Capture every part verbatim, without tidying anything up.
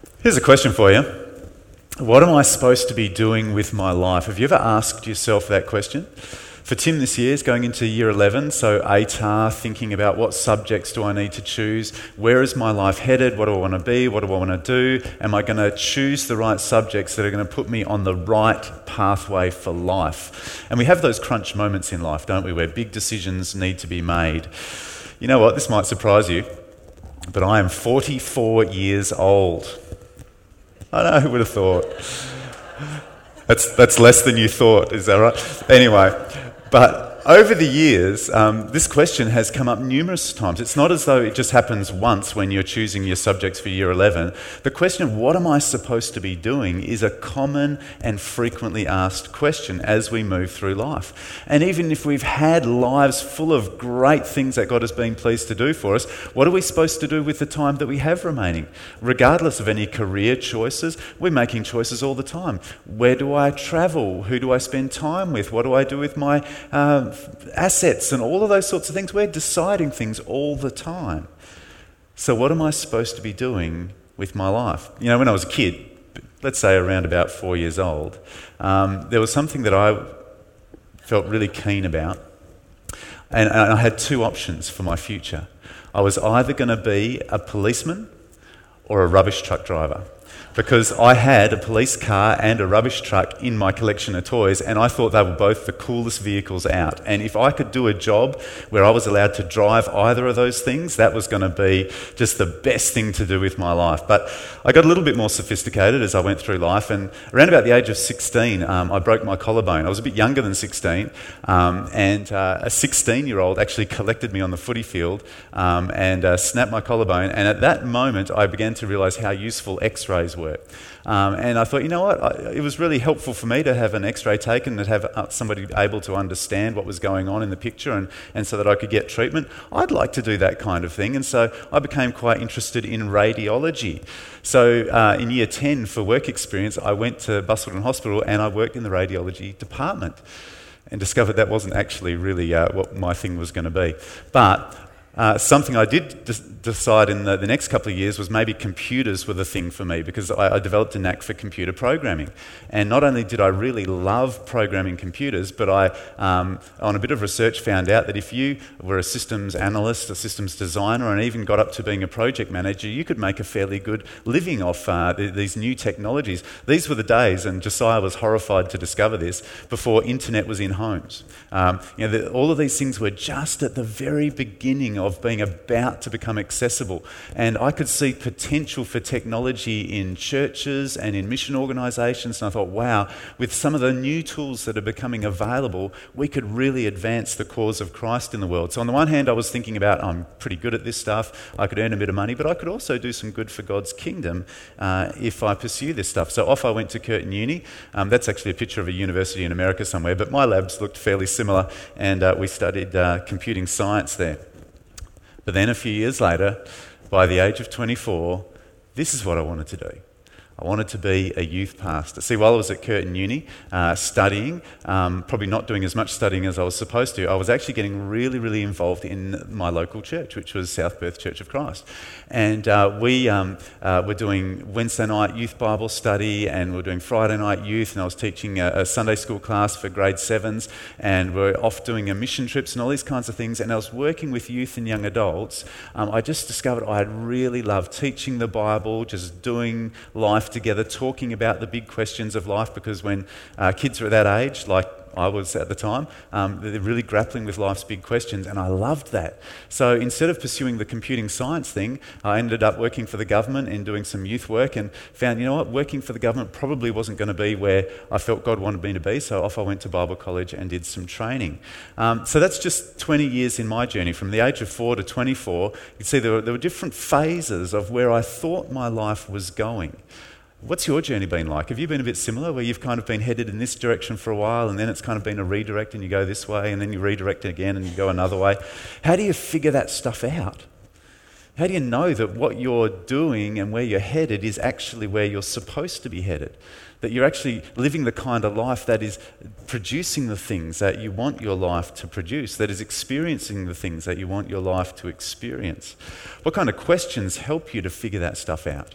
Here's a question for you. What am I supposed to be doing with my life? Have you ever asked yourself that question? For Tim this year is going into year eleven, so A T A R, thinking about what subjects do I need to choose, where is my life headed, what do I want to be, what do I want to do, am I going to choose the right subjects that are going to put me on the right pathway for life? And we have those crunch moments in life, don't we, where big decisions need to be made. You know what, this might surprise you, but I am forty-four years old. I know, who would have thought? That's that's less than you thought, is that right? Anyway, but over the years, um, this question has come up numerous times. It's not as though it just happens once when you're choosing your subjects for year eleven. The question of what am I supposed to be doing is a common and frequently asked question as we move through life. And even if we've had lives full of great things that God has been pleased to do for us, what are we supposed to do with the time that we have remaining? Regardless of any career choices, we're making choices all the time. Where do I travel? Who do I spend time with? What do I do with my uh, assets and all of those sorts of things? We're deciding things all the time. So what am I supposed to be doing with my life? You know, when I was a kid, let's say around about four years old, um, there was something that I felt really keen about, and, and I had two options for my future. I was either going to be a policeman or a rubbish truck driver, because I had a police car and a rubbish truck in my collection of toys, and I thought they were both the coolest vehicles out. And if I could do a job where I was allowed to drive either of those things, that was going to be just the best thing to do with my life. But I got a little bit more sophisticated as I went through life, and around about the age of sixteen, um, I broke my collarbone. I was a bit younger than sixteen, um, and uh, a sixteen-year-old actually collected me on the footy field um, and uh, snapped my collarbone, and at that moment I began to realise how useful x-rays were. Um, and I thought, you know what, I, it was really helpful for me to have an x-ray taken and have uh, somebody able to understand what was going on in the picture, and, and so that I could get treatment. I'd like to do that kind of thing, and so I became quite interested in radiology. So uh, in year ten, for work experience, I went to Busselton Hospital and I worked in the radiology department and discovered that wasn't actually really uh, what my thing was going to be. But Uh, something I did d- decide in the, the next couple of years was maybe computers were the thing for me, because I, I developed a knack for computer programming. And not only did I really love programming computers, but I, um, on a bit of research, found out that if you were a systems analyst, a systems designer, and even got up to being a project manager, you could make a fairly good living off uh, th- these new technologies. These were the days, and Josiah was horrified to discover this, before internet was in homes. Um, you know, the, all of these things were just at the very beginning of of being about to become accessible. And I could see potential for technology in churches and in mission organisations, and I thought, wow, with some of the new tools that are becoming available, we could really advance the cause of Christ in the world. So on the one hand, I was thinking about, I'm pretty good at this stuff, I could earn a bit of money, but I could also do some good for God's kingdom uh, if I pursue this stuff. So off I went to Curtin Uni. Um, that's actually a picture of a university in America somewhere, but my labs looked fairly similar, and uh, we studied uh, computing science there. But then a few years later, by the age of twenty-four, this is what I wanted to do. I wanted to be a youth pastor. See, while I was at Curtin Uni uh, studying, um, probably not doing as much studying as I was supposed to, I was actually getting really, really involved in my local church, which was South Perth Church of Christ. And uh, we um, uh, were doing Wednesday night youth Bible study, and we were doing Friday night youth, and I was teaching a, a Sunday school class for grade sevens, and we we're off doing a mission trips and all these kinds of things, and I was working with youth and young adults. Um, I just discovered I really loved teaching the Bible, just doing life together, talking about the big questions of life, because when uh, kids are at that age, like I was at the time, um, they're really grappling with life's big questions, and I loved that. So instead of pursuing the computing science thing, I ended up working for the government and doing some youth work, and found, you know what, working for the government probably wasn't going to be where I felt God wanted me to be, so off I went to Bible college and did some training. Um, so that's just twenty years in my journey. From the age of four to twenty-four, you can see there were, there were different phases of where I thought my life was going. What's your journey been like? Have you been a bit similar, where you've kind of been headed in this direction for a while, and then it's kind of been a redirect and you go this way, and then you redirect again and you go another way? How do you figure that stuff out? How do you know that what you're doing and where you're headed is actually where you're supposed to be headed? That you're actually living the kind of life that is producing the things that you want your life to produce, that is experiencing the things that you want your life to experience? What kind of questions help you to figure that stuff out?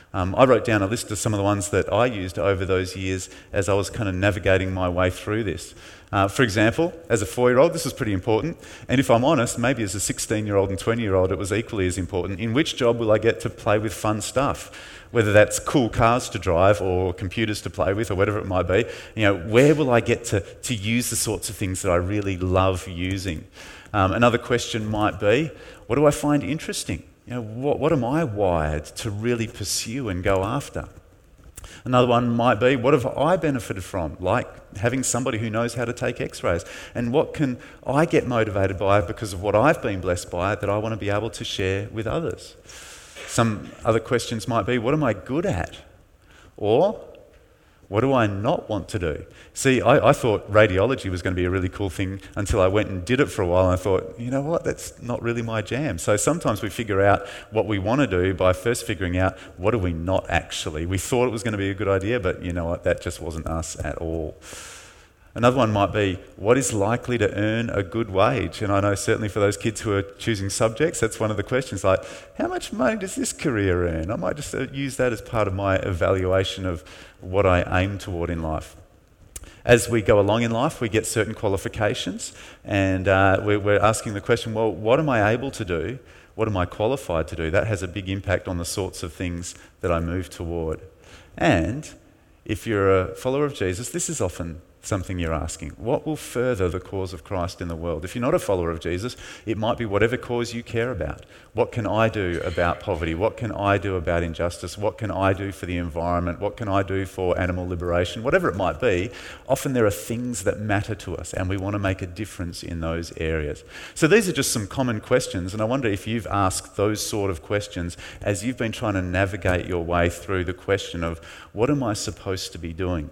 Um, I wrote down a list of some of the ones that I used over those years as I was kind of navigating my way through this. Uh, for example, as a four-year-old, this was pretty important. And if I'm honest, maybe as a sixteen-year-old and twenty-year-old, it was equally as important. In which job will I get to play with fun stuff? Whether that's cool cars to drive or computers to play with or whatever it might be. You know, where will I get to, to use the sorts of things that I really love using? Um, another question might be, what do I find interesting? You know, what, what am I wired to really pursue and go after? Another one might be, what have I benefited from? Like having somebody who knows how to take x-rays. And what can I get motivated by because of what I've been blessed by that I want to be able to share with others? Some other questions might be, what am I good at? Or, what do I not want to do? See, I, I thought radiology was going to be a really cool thing until I went and did it for a while, and I thought, you know what, that's not really my jam. So sometimes we figure out what we want to do by first figuring out what are we not actually. We thought it was going to be a good idea, but you know what, that just wasn't us at all. Another one might be, what is likely to earn a good wage? And I know certainly for those kids who are choosing subjects, that's one of the questions, like, how much money does this career earn? I might just use that as part of my evaluation of what I aim toward in life. As we go along in life, we get certain qualifications, and uh, we're, we're asking the question, well, what am I able to do? What am I qualified to do? That has a big impact on the sorts of things that I move toward. And if you're a follower of Jesus, this is often something you're asking. What will further the cause of Christ in the world? If you're not a follower of Jesus, it might be whatever cause you care about. What can I do about poverty? What can I do about injustice? What can I do for the environment? What can I do for animal liberation? Whatever it might be, often there are things that matter to us and we want to make a difference in those areas. So these are just some common questions, and I wonder if you've asked those sort of questions as you've been trying to navigate your way through the question of what am I supposed to be doing?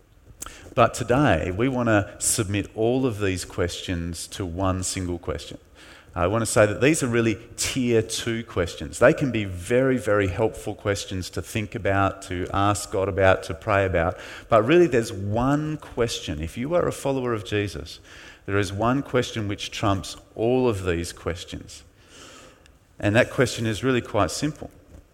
But today, we want to submit all of these questions to one single question. I want to say that these are really tier two questions. They can be very, very helpful questions to think about, to ask God about, to pray about. But really, there's one question. If you are a follower of Jesus, there is one question which trumps all of these questions. And that question is really quite simple.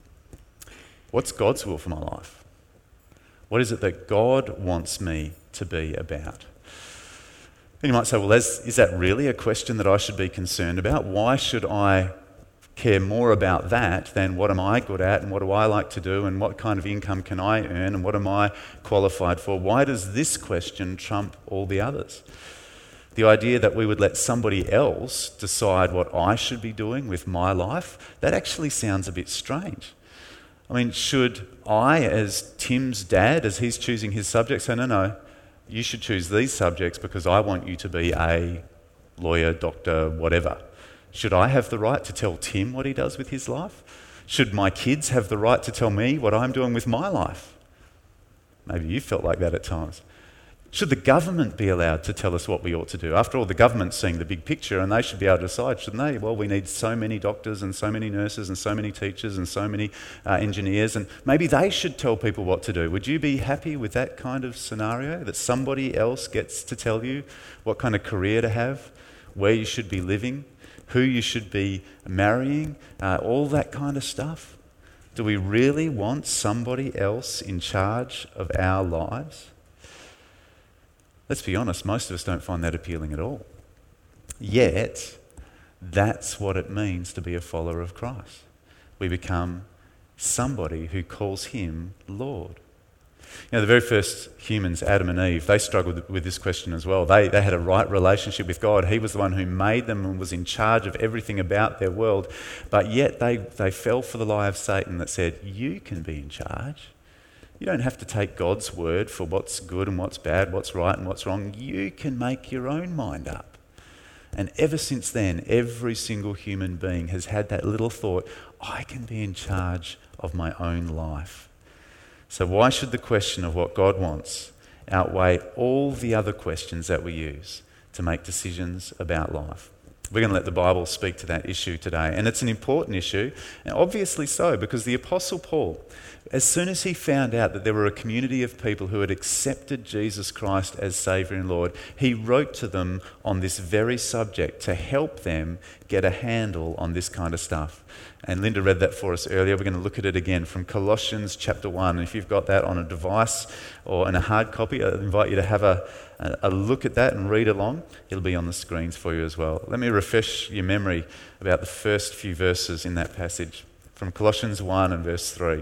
What's God's will for my life? What is it that God wants me to be about? And you might say, well, is, is that really a question that I should be concerned about? Why should I care more about that than what am I good at and what do I like to do and what kind of income can I earn and what am I qualified for? Why does this question trump all the others? The idea that we would let somebody else decide what I should be doing with my life, that actually sounds a bit strange. I mean, should I, as Tim's dad, as he's choosing his subjects, say, no, no, you should choose these subjects because I want you to be a lawyer, doctor, whatever. Should I have the right to tell Tim what he does with his life? Should my kids have the right to tell me what I'm doing with my life? Maybe you felt like that at times. Should the government be allowed to tell us what we ought to do? After all, the government's seeing the big picture and they should be able to decide, shouldn't they? Well, we need so many doctors and so many nurses and so many teachers and so many uh, engineers, and maybe they should tell people what to do. Would you be happy with that kind of scenario, that somebody else gets to tell you what kind of career to have, where you should be living, who you should be marrying, uh, all that kind of stuff? Do we really want somebody else in charge of our lives? Let's be honest, most of us don't find that appealing at all. Yet, that's what it means to be a follower of Christ. We become somebody who calls him Lord. You know, the very first humans, Adam and Eve, they struggled with this question as well. They, they had a right relationship with God. He was the one who made them and was in charge of everything about their world. But yet they, they fell for the lie of Satan that said, you can be in charge. You don't have to take God's word for what's good and what's bad, what's right and what's wrong. You can make your own mind up. And ever since then, every single human being has had that little thought, I can be in charge of my own life. So why should the question of what God wants outweigh all the other questions that we use to make decisions about life? We're going to let the Bible speak to that issue today. And it's an important issue, and obviously so, because the Apostle Paul, as soon as he found out that there were a community of people who had accepted Jesus Christ as Saviour and Lord, he wrote to them on this very subject to help them get a handle on this kind of stuff. And Linda read that for us earlier. We're going to look at it again from Colossians chapter one. And if you've got that on a device or in a hard copy, I invite you to have a, a look at that and read along. It'll be on the screens for you as well. Let me refresh your memory about the first few verses in that passage from Colossians one and verse three.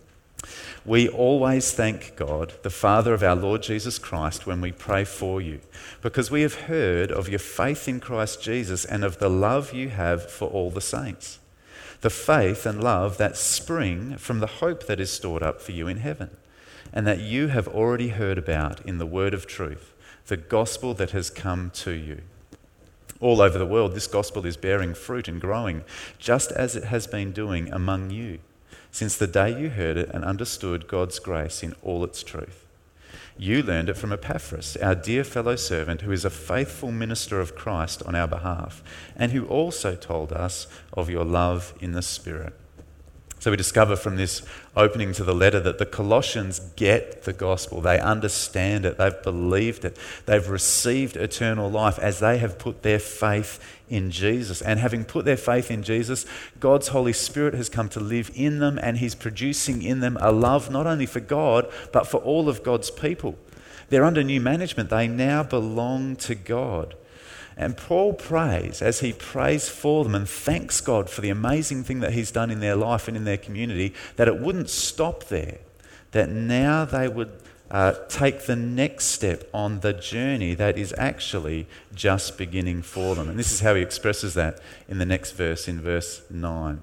We always thank God, the Father of our Lord Jesus Christ, when we pray for you, because we have heard of your faith in Christ Jesus and of the love you have for all the saints. The faith and love that spring from the hope that is stored up for you in heaven, and that you have already heard about in the word of truth, the gospel that has come to you. All over the world, this gospel is bearing fruit and growing, just as it has been doing among you, since the day you heard it and understood God's grace in all its truth. You learned it from Epaphras, our dear fellow servant, who is a faithful minister of Christ on our behalf, and who also told us of your love in the Spirit. So we discover from this opening to the letter that the Colossians get the gospel. They understand it. They've believed it. They've received eternal life as they have put their faith in Jesus. And having put their faith in Jesus, God's Holy Spirit has come to live in them, and he's producing in them a love not only for God, but for all of God's people. They're under new management. They now belong to God. And Paul prays, as he prays for them and thanks God for the amazing thing that he's done in their life and in their community, that it wouldn't stop there, that now they would uh, take the next step on the journey that is actually just beginning for them. And this is how he expresses that in the next verse, in verse nine.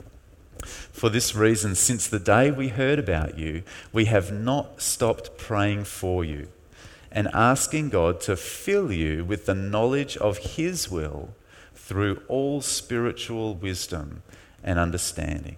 For this reason, since the day we heard about you, we have not stopped praying for you, and asking God to fill you with the knowledge of his will through all spiritual wisdom and understanding.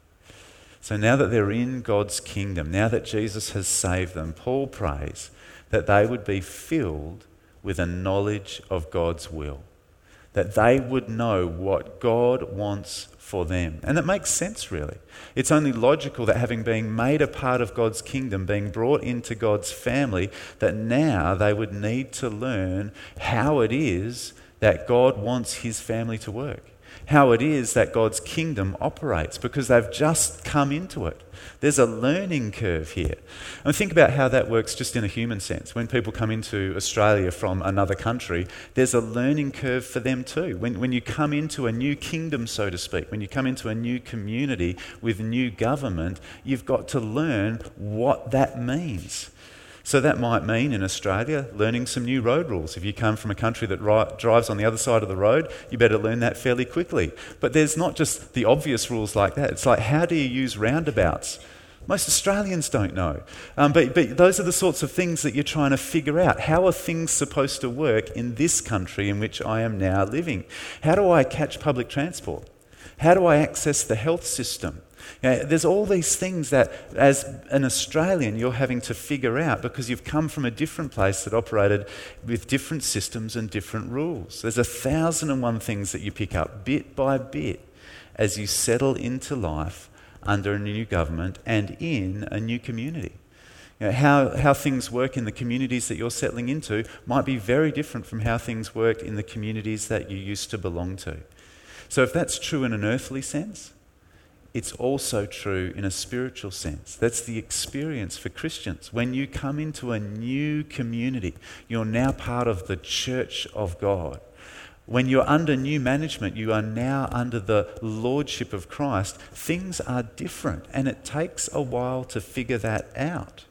So now that they're in God's kingdom, now that Jesus has saved them, Paul prays that they would be filled with a knowledge of God's will, that they would know what God wants for them. And it makes sense, really. It's only logical that having been made a part of God's kingdom, being brought into God's family, that now they would need to learn how it is that God wants his family to work, how it is that God's kingdom operates, because they've just come into it. There's a learning curve here. And think about how that works just in a human sense. When people come into Australia from another country, there's a learning curve for them too. When, when you come into a new kingdom, so to speak, when you come into a new community with new government, you've got to learn what that means. So that might mean in Australia learning some new road rules. If you come from a country that ri- drives on the other side of the road, you better learn that fairly quickly. But there's not just the obvious rules like that. It's like, how do you use roundabouts? Most Australians don't know. Um, but, but those are the sorts of things that you're trying to figure out. How are things supposed to work in this country in which I am now living? How do I catch public transport? How do I access the health system? You know, there's all these things that, as an Australian, you're having to figure out because you've come from a different place that operated with different systems and different rules. There's a thousand and one things that you pick up bit by bit as you settle into life under a new government and in a new community. You know, how, how things work in the communities that you're settling into might be very different from how things worked in the communities that you used to belong to. So if that's true in an earthly sense, it's also true in a spiritual sense. That's the experience for Christians. When you come into a new community, you're now part of the church of God. When you're under new management, you are now under the lordship of Christ. Things are different, and it takes a while to figure that out.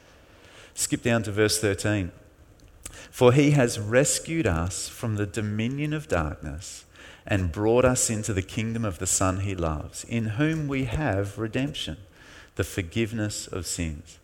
Skip down to verse thirteen. For he has rescued us from the dominion of darkness and brought us into the kingdom of the Son he loves, in whom we have redemption, the forgiveness of sins.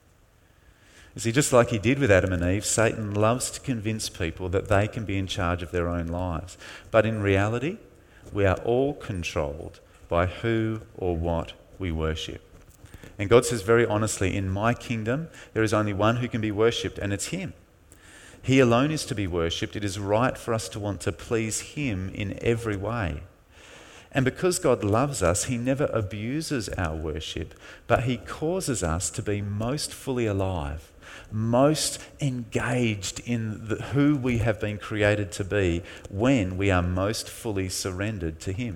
You see, just like he did with Adam and Eve, Satan loves to convince people that they can be in charge of their own lives. But in reality, we are all controlled by who or what we worship. And God says very honestly, in my kingdom, there is only one who can be worshipped, and it's him. He alone is to be worshipped. It is right for us to want to please him in every way. And because God loves us, he never abuses our worship, but he causes us to be most fully alive, most engaged in the, who we have been created to be when we are most fully surrendered to him.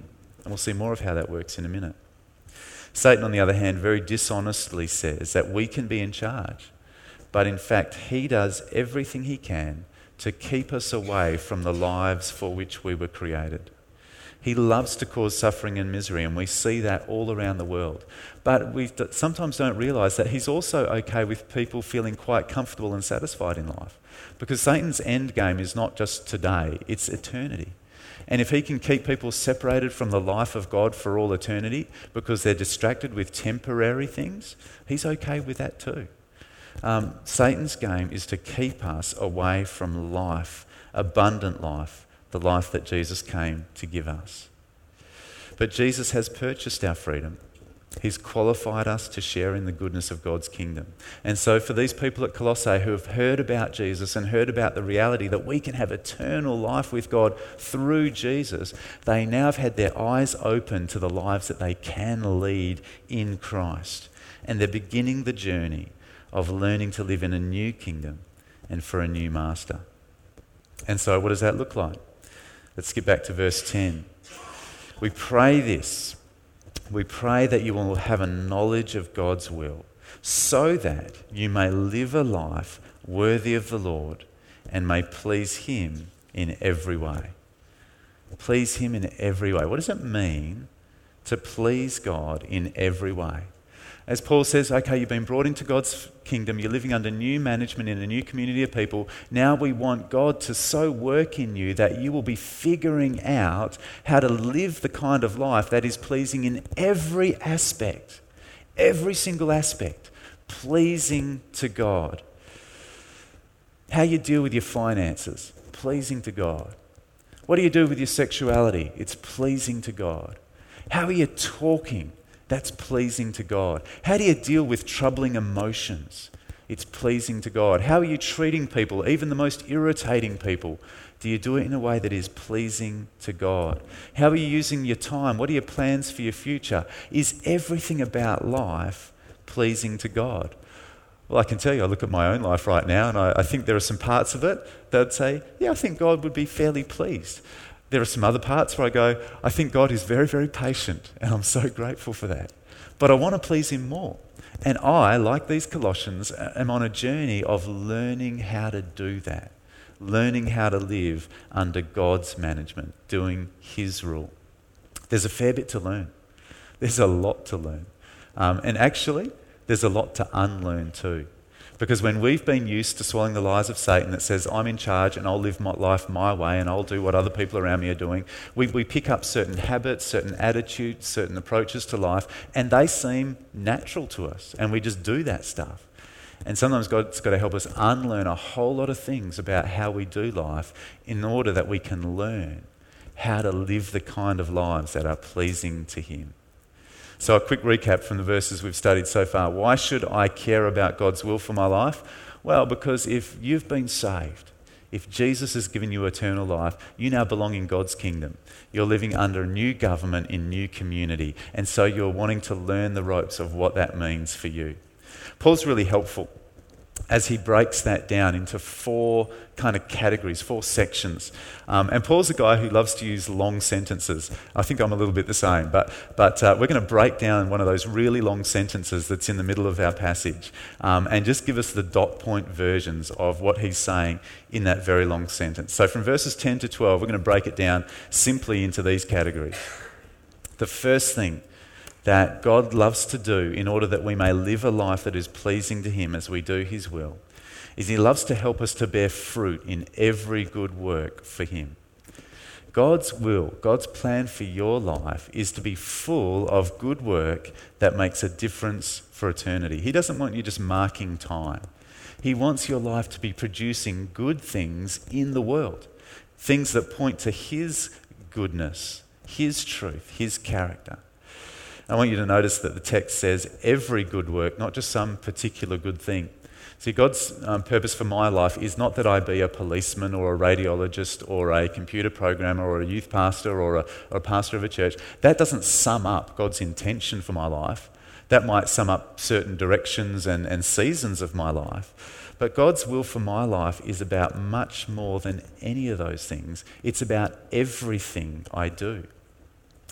And we'll see more of how that works in a minute. Satan, on the other hand, very dishonestly says that we can be in charge. But in fact, he does everything he can to keep us away from the lives for which we were created. He loves to cause suffering and misery, and we see that all around the world. But we sometimes don't realise that he's also okay with people feeling quite comfortable and satisfied in life. Because Satan's end game is not just today, it's eternity. And if he can keep people separated from the life of God for all eternity because they're distracted with temporary things, he's okay with that too. Um, Satan's game is to keep us away from life, abundant life, the life that Jesus came to give us. But Jesus has purchased our freedom. He's qualified us to share in the goodness of God's kingdom. And so for these people at Colossae who have heard about Jesus and heard about the reality that we can have eternal life with God through Jesus, they now have had their eyes open to the lives that they can lead in Christ. And they're beginning the journey of learning to live in a new kingdom and for a new master. And so what does that look like? Let's skip back to verse ten. We pray this. We pray that you will have a knowledge of God's will, so that you may live a life worthy of the Lord and may please him in every way. Please him in every way. What does it mean to please God in every way? As Paul says, okay, you've been brought into God's kingdom, you're living under new management in a new community of people. Now we want God to so work in you that you will be figuring out how to live the kind of life that is pleasing in every aspect, every single aspect, pleasing to God. How you deal with your finances, pleasing to God. What do you do with your sexuality? It's pleasing to God. How are you talking? That's pleasing to God. How do you deal with troubling emotions? It's pleasing to God. How are you treating people, even the most irritating people? Do you do it in a way that is pleasing to God? How are you using your time? What are your plans for your future? Is everything about life pleasing to God? Well, I can tell you, I look at my own life right now and I, I think there are some parts of it that would say, yeah, I think God would be fairly pleased. There are some other parts where I go, I think God is very, very patient, and I'm so grateful for that. But I want to please him more. And I, like these Colossians, am on a journey of learning how to do that, learning how to live under God's management, doing his rule. There's a fair bit to learn. There's a lot to learn. Um, and actually, there's a lot to unlearn too. Because when we've been used to swallowing the lies of Satan that says, I'm in charge and I'll live my life my way and I'll do what other people around me are doing, we, we pick up certain habits, certain attitudes, certain approaches to life, and they seem natural to us, and we just do that stuff. And sometimes God's got to help us unlearn a whole lot of things about how we do life in order that we can learn how to live the kind of lives that are pleasing to him. So a quick recap from the verses we've studied so far. Why should I care about God's will for my life? Well, because if you've been saved, if Jesus has given you eternal life, you now belong in God's kingdom. You're living under a new government in new community, and so you're wanting to learn the ropes of what that means for you. Paul's really helpful as he breaks that down into four kind of categories, four sections. Um, and Paul's a guy who loves to use long sentences. I think I'm a little bit the same, but but uh, we're going to break down one of those really long sentences that's in the middle of our passage um, and just give us the dot point versions of what he's saying in that very long sentence. So from verses ten to twelve, we're going to break it down simply into these categories. The first thing that God loves to do in order that we may live a life that is pleasing to him as we do his will is he loves to help us to bear fruit in every good work for him. God's will, God's plan for your life is to be full of good work that makes a difference for eternity. He doesn't want you just marking time. He wants your life to be producing good things in the world, things that point to his goodness, his truth, his character. I want you to notice that the text says every good work, not just some particular good thing. See, God's um, purpose for my life is not that I be a policeman or a radiologist or a computer programmer or a youth pastor or a, or a pastor of a church. That doesn't sum up God's intention for my life. That might sum up certain directions and, and seasons of my life. But God's will for my life is about much more than any of those things. It's about everything I do.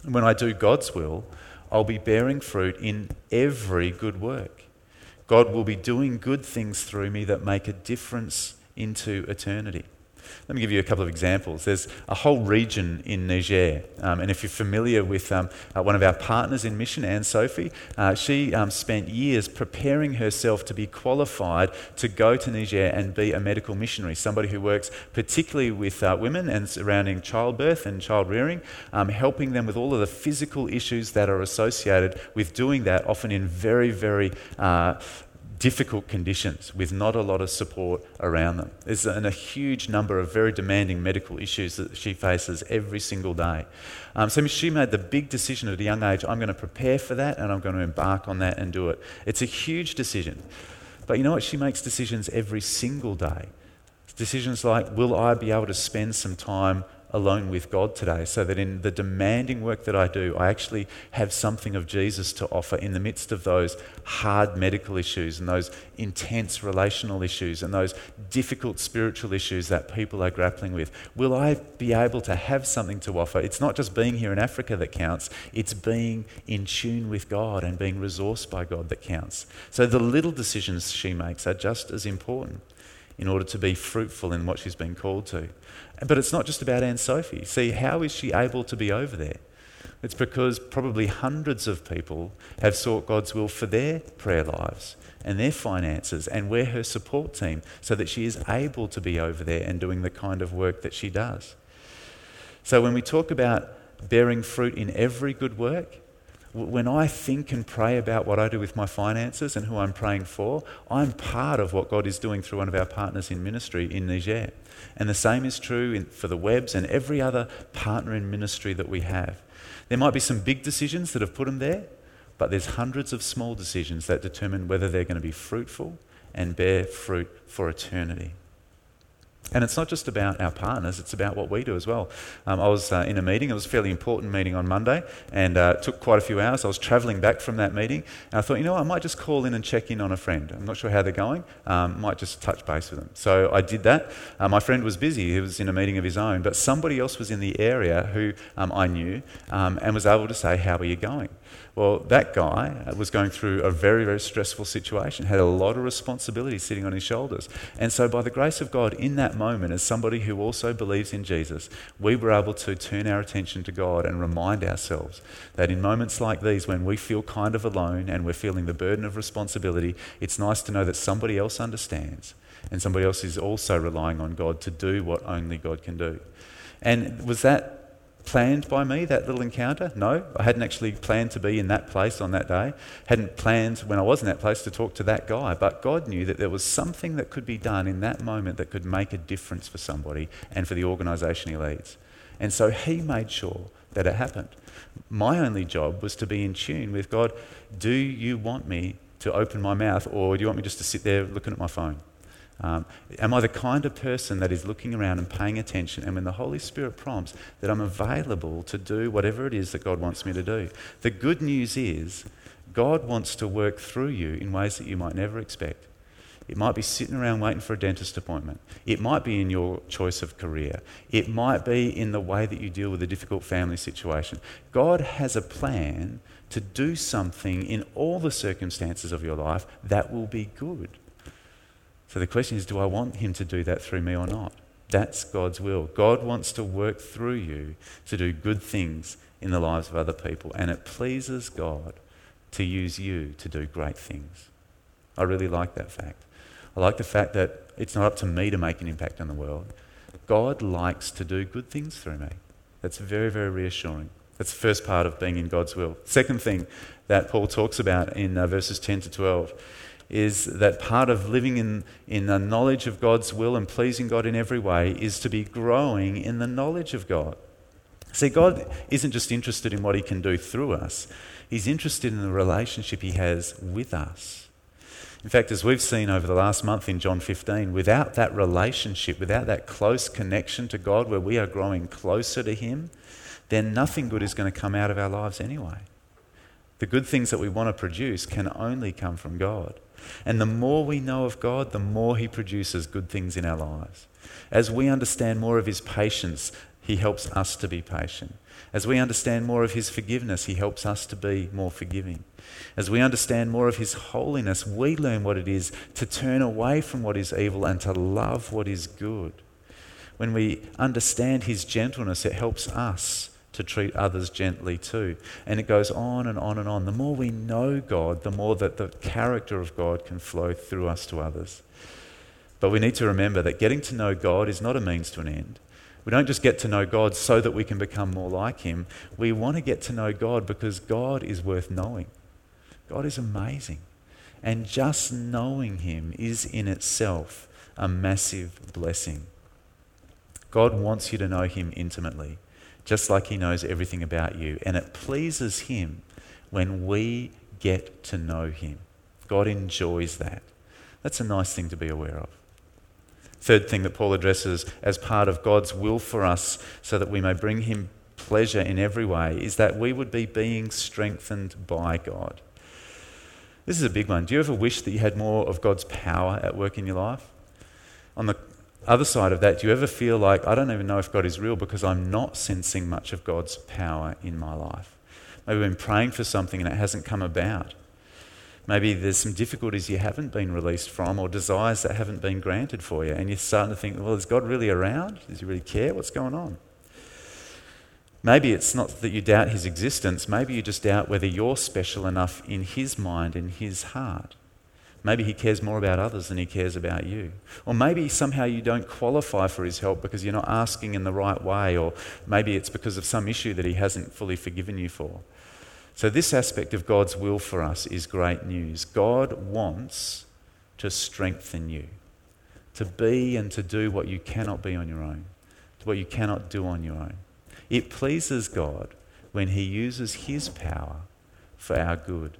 When I do God's will, I'll be bearing fruit in every good work. God will be doing good things through me that make a difference into eternity. Let me give you a couple of examples. There's a whole region in Niger, um, and if you're familiar with um, uh, one of our partners in mission, Anne Sophie, uh, she um, spent years preparing herself to be qualified to go to Niger and be a medical missionary, somebody who works particularly with uh, women and surrounding childbirth and child rearing, um, helping them with all of the physical issues that are associated with doing that, often in very, very uh, difficult conditions with not a lot of support around them. There's a, a huge number of very demanding medical issues that she faces every single day. Um, so she made the big decision at a young age, I'm going to prepare for that and I'm going to embark on that and do it. It's a huge decision. But you know what? She makes decisions every single day. Decisions like, will I be able to spend some time alone with God today, so that in the demanding work that I do, I actually have something of Jesus to offer in the midst of those hard medical issues and those intense relational issues and those difficult spiritual issues that people are grappling with. Will I be able to have something to offer? It's not just being here in Africa that counts, it's being in tune with God and being resourced by God that counts. So the little decisions she makes are just as important in order to be fruitful in what she's been called to. But it's not just about Anne Sophie. See, how is she able to be over there? It's because probably hundreds of people have sought God's will for their prayer lives and their finances, and we're her support team so that she is able to be over there and doing the kind of work that she does. So when we talk about bearing fruit in every good work, when I think and pray about what I do with my finances and who I'm praying for, I'm part of what God is doing through one of our partners in ministry in Niger. And the same is true in, for the Webbs and every other partner in ministry that we have. There might be some big decisions that have put them there, but there's hundreds of small decisions that determine whether they're going to be fruitful and bear fruit for eternity. And it's not just about our partners, it's about what we do as well. Um, I was uh, in a meeting, it was a fairly important meeting on Monday, and uh, it took quite a few hours. I was travelling back from that meeting, and I thought, you know what, I might just call in and check in on a friend. I'm not sure how they're going, um, might just touch base with them. So I did that. Uh, my friend was busy, he was in a meeting of his own, but somebody else was in the area who um, I knew um, and was able to say, how are you going? Well, that guy was going through a very, very stressful situation, had a lot of responsibility sitting on his shoulders. And so by the grace of God, in that moment, as somebody who also believes in Jesus, we were able to turn our attention to God and remind ourselves that in moments like these, when we feel kind of alone and we're feeling the burden of responsibility, it's nice to know that somebody else understands and somebody else is also relying on God to do what only God can do. And was that planned by me, that little encounter? No, I hadn't actually planned to be in that place on that day. Hadn't planned when I was in that place to talk to that guy, but God knew that there was something that could be done in that moment that could make a difference for somebody and for the organisation he leads. And so he made sure that it happened. My only job was to be in tune with God. Do you want me to open my mouth, or do you want me just to sit there looking at my phone? Um, am I the kind of person that is looking around and paying attention, and when the Holy Spirit prompts, that I'm available to do whatever it is that God wants me to do? The good news is God wants to work through you in ways that you might never expect. It might be sitting around waiting for a dentist appointment. It might be in your choice of career. It might be in the way that you deal with a difficult family situation. God has a plan to do something in all the circumstances of your life that will be good. So the question is, do I want him to do that through me or not? That's God's will. God wants to work through you to do good things in the lives of other people, and it pleases God to use you to do great things. I really like that fact. I like the fact that it's not up to me to make an impact on the world. God likes to do good things through me. That's very, very reassuring. That's the first part of being in God's will. Second thing that Paul talks about in uh, verses ten to twelve is that part of living in, in the knowledge of God's will and pleasing God in every way is to be growing in the knowledge of God. See, God isn't just interested in what he can do through us. He's interested in the relationship he has with us. In fact, as we've seen over the last month in John fifteen, without that relationship, without that close connection to God where we are growing closer to him, then nothing good is going to come out of our lives anyway. The good things that we want to produce can only come from God. And the more we know of God, the more he produces good things in our lives. As we understand more of his patience he helps us to be patient. As we understand more of his forgiveness, he helps us to be more forgiving. As we understand more of his holiness, we learn what it is to turn away from what is evil and to love what is good. When we understand his gentleness, it helps us to treat others gently too. And it goes on and on and on. The more we know God, the more that the character of God can flow through us to others. But we need to remember that getting to know God is not a means to an end. We don't just get to know God so that we can become more like him. We want to get to know God because God is worth knowing. God is amazing. And just knowing him is in itself a massive blessing. God wants you to know him intimately, just like he knows everything about you. And it pleases him when we get to know him. God enjoys that. That's a nice thing to be aware of. Third thing that Paul addresses as part of God's will for us so that we may bring him pleasure in every way is that we would be being strengthened by God. This is a big one. Do you ever wish that you had more of God's power at work in your life? On the other side of that, do you ever feel like, I don't even know if God is real because I'm not sensing much of God's power in my life? Maybe I've been praying for something and it hasn't come about. Maybe there's some difficulties you haven't been released from or desires that haven't been granted for you. And you're starting to think, well, is God really around? Does he really care? What's going on? Maybe it's not that you doubt his existence. Maybe you just doubt whether you're special enough in his mind and his heart. Maybe he cares more about others than he cares about you. Or maybe somehow you don't qualify for his help because you're not asking in the right way. Or maybe it's because of some issue that he hasn't fully forgiven you for. So this aspect of God's will for us is great news. God wants to strengthen you, to be and to do what you cannot be on your own, to what you cannot do on your own. It pleases God when he uses his power for our good.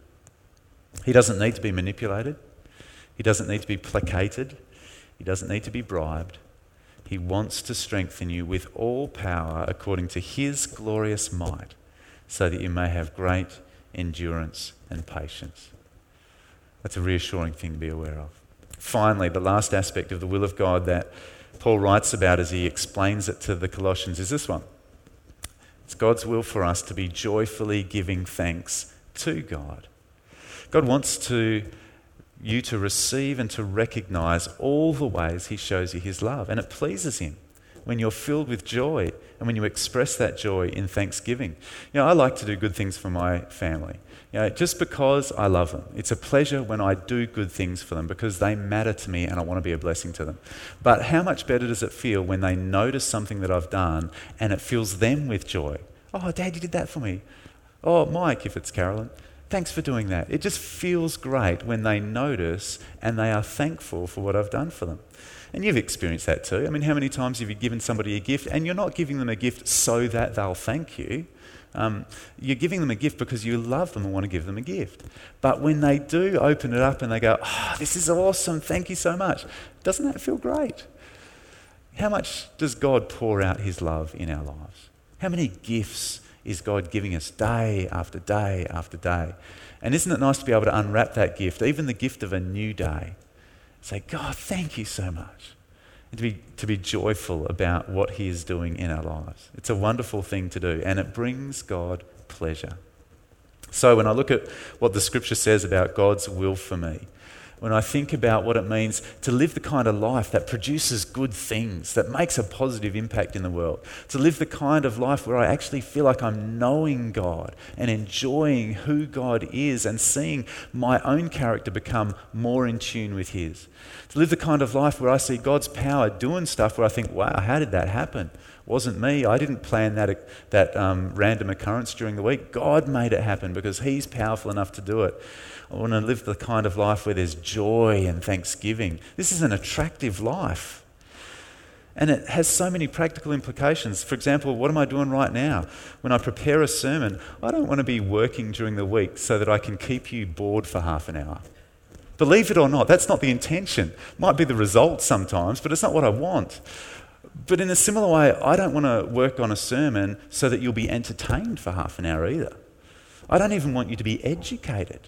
He doesn't need to be manipulated. He doesn't need to be placated. He doesn't need to be bribed. He wants to strengthen you with all power according to his glorious might, so that you may have great endurance and patience. That's a reassuring thing to be aware of. Finally, the last aspect of the will of God that Paul writes about as he explains it to the Colossians is this one. It's God's will for us to be joyfully giving thanks to God. God wants to you to receive and to recognize all the ways he shows you his love, and it pleases him when you're filled with joy and when you express that joy in thanksgiving. You know, I like to do good things for my family, you know, just because I love them. It's a pleasure when I do good things for them because they matter to me and I want to be a blessing to them. But how much better does it feel when they notice something that I've done and it fills them with joy? Oh, Dad, you did that for me. Oh, Mike, if it's Carolyn, thanks for doing that. It just feels great when they notice and they are thankful for what I've done for them. And you've experienced that too. I mean, how many times have you given somebody a gift and you're not giving them a gift so that they'll thank you? Um, you're giving them a gift because you love them and want to give them a gift. But when they do open it up and they go, oh, this is awesome, thank you so much, doesn't that feel great? How much does God pour out his love in our lives? How many gifts is God giving us day after day after day? And isn't it nice to be able to unwrap that gift, even the gift of a new day? Say, God, thank you so much. And to be, to be joyful about what he is doing in our lives. It's a wonderful thing to do, and it brings God pleasure. So when I look at what the scripture says about God's will for me, when I think about what it means to live the kind of life that produces good things, that makes a positive impact in the world, to live the kind of life where I actually feel like I'm knowing God and enjoying who God is and seeing my own character become more in tune with his, to live the kind of life where I see God's power doing stuff where I think, wow, how did that happen? Wasn't me. I didn't plan that, that um, random occurrence during the week. God made it happen because he's powerful enough to do it. I want to live the kind of life where there's joy and thanksgiving. This is an attractive life. And it has so many practical implications. For example, what am I doing right now? When I prepare a sermon, I don't want to be working during the week so that I can keep you bored for half an hour. Believe it or not, that's not the intention. Might be the result sometimes, but it's not what I want. But in a similar way, I don't want to work on a sermon so that you'll be entertained for half an hour either. I don't even want you to be educated.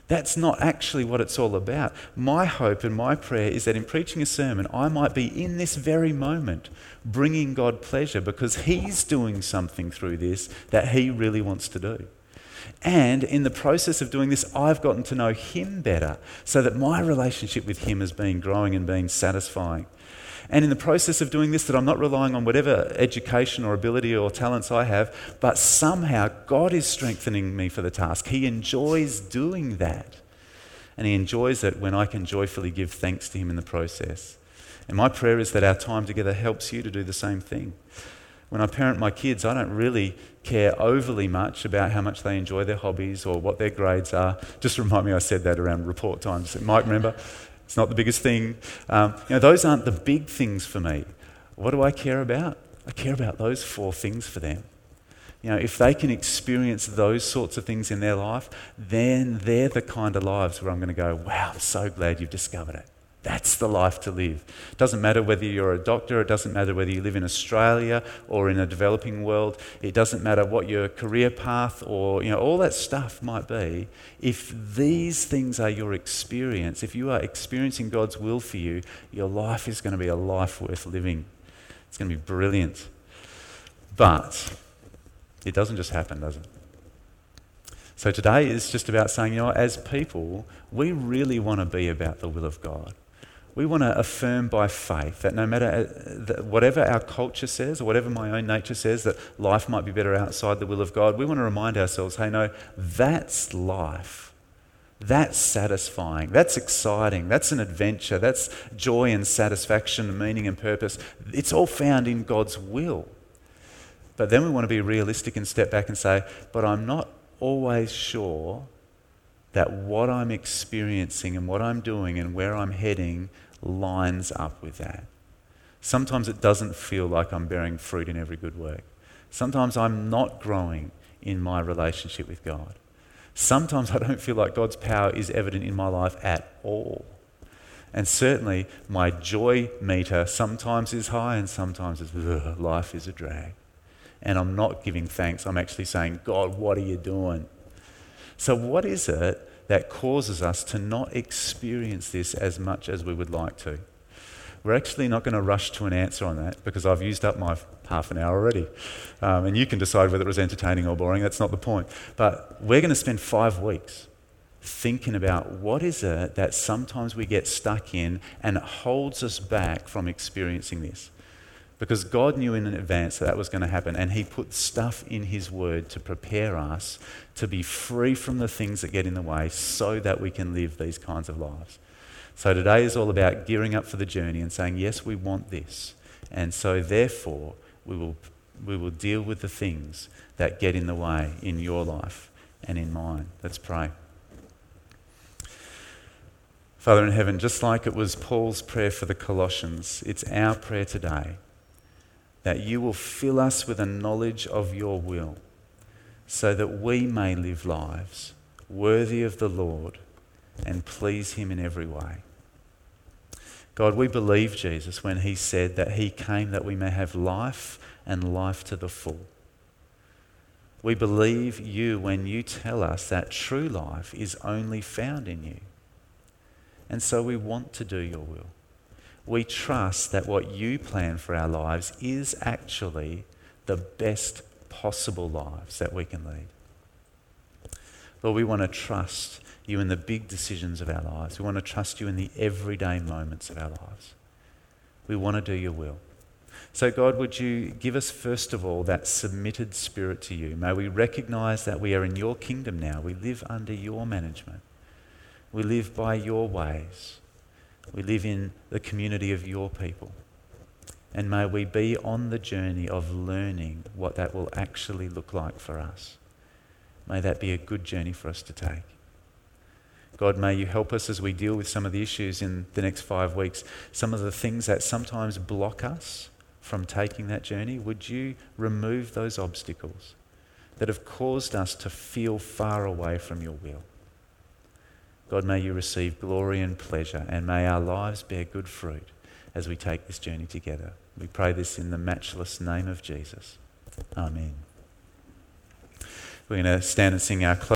That's not actually what it's all about. My hope and my prayer is that in preaching a sermon, I might be in this very moment bringing God pleasure because he's doing something through this that he really wants to do. And in the process of doing this, I've gotten to know him better so that my relationship with him has been growing and been satisfying. And in the process of doing this, that I'm not relying on whatever education or ability or talents I have, but somehow God is strengthening me for the task. He enjoys doing that. And he enjoys it when I can joyfully give thanks to him in the process. And my prayer is that our time together helps you to do the same thing. When I parent my kids, I don't really care overly much about how much they enjoy their hobbies or what their grades are. Just remind me I said that around report time. Just, Mike, remember? It's not the biggest thing. Um, you know, those aren't the big things for me. What do I care about? I care about those four things for them. You know, if they can experience those sorts of things in their life, then they're the kind of lives where I'm going to go, wow, I'm so glad you've discovered it. That's the life to live. It doesn't matter whether you're a doctor, it doesn't matter whether you live in Australia or in a developing world, it doesn't matter what your career path or, you know, all that stuff might be. If these things are your experience, if you are experiencing God's will for you, your life is going to be a life worth living. It's going to be brilliant. But it doesn't just happen, does it? So today is just about saying, you know, as people, we really want to be about the will of God. We want to affirm by faith that no matter uh, whatever our culture says or whatever my own nature says, that life might be better outside the will of God, we want to remind ourselves, hey, no, that's life. That's satisfying. That's exciting. That's an adventure. That's joy and satisfaction, meaning and purpose. It's all found in God's will. But then we want to be realistic and step back and say, but I'm not always sure that what I'm experiencing and what I'm doing and where I'm heading lines up with that. Sometimes it doesn't feel like I'm bearing fruit in every good work. Sometimes I'm not growing in my relationship with God. Sometimes I don't feel like God's power is evident in my life at all. And certainly my joy meter sometimes is high and sometimes it's, ugh, life is a drag. And I'm not giving thanks. I'm actually saying, God, what are you doing? So what is it that causes us to not experience this as much as we would like to? We're actually not going to rush to an answer on that because I've used up my half an hour already. Um, and you can decide whether it was entertaining or boring. That's not the point. But we're going to spend five weeks thinking about what is it that sometimes we get stuck in and it holds us back from experiencing this. Because God knew in advance that that was going to happen, and he put stuff in his word to prepare us to be free from the things that get in the way so that we can live these kinds of lives. So today is all about gearing up for the journey and saying, yes, we want this. And so therefore, we will, we will deal with the things that get in the way in your life and in mine. Let's pray. Father in heaven, just like it was Paul's prayer for the Colossians, it's our prayer today that you will fill us with a knowledge of your will so that we may live lives worthy of the Lord and please him in every way. God, we believe Jesus when he said that he came that we may have life and life to the full. We believe you when you tell us that true life is only found in you. And so we want to do your will. We trust that what you plan for our lives is actually the best possible lives that we can lead. Lord, we want to trust you in the big decisions of our lives. We want to trust you in the everyday moments of our lives. We want to do your will. So God, would you give us first of all that submitted spirit to you? May we recognize that we are in your kingdom now. We live under your management. We live by your ways. We live in the community of your people. And may we be on the journey of learning what that will actually look like for us. May that be a good journey for us to take. God, may you help us as we deal with some of the issues in the next five weeks, some of the things that sometimes block us from taking that journey. Would you remove those obstacles that have caused us to feel far away from your will? God, may you receive glory and pleasure, and may our lives bear good fruit as we take this journey together. We pray this in the matchless name of Jesus. Amen. We're going to stand and sing our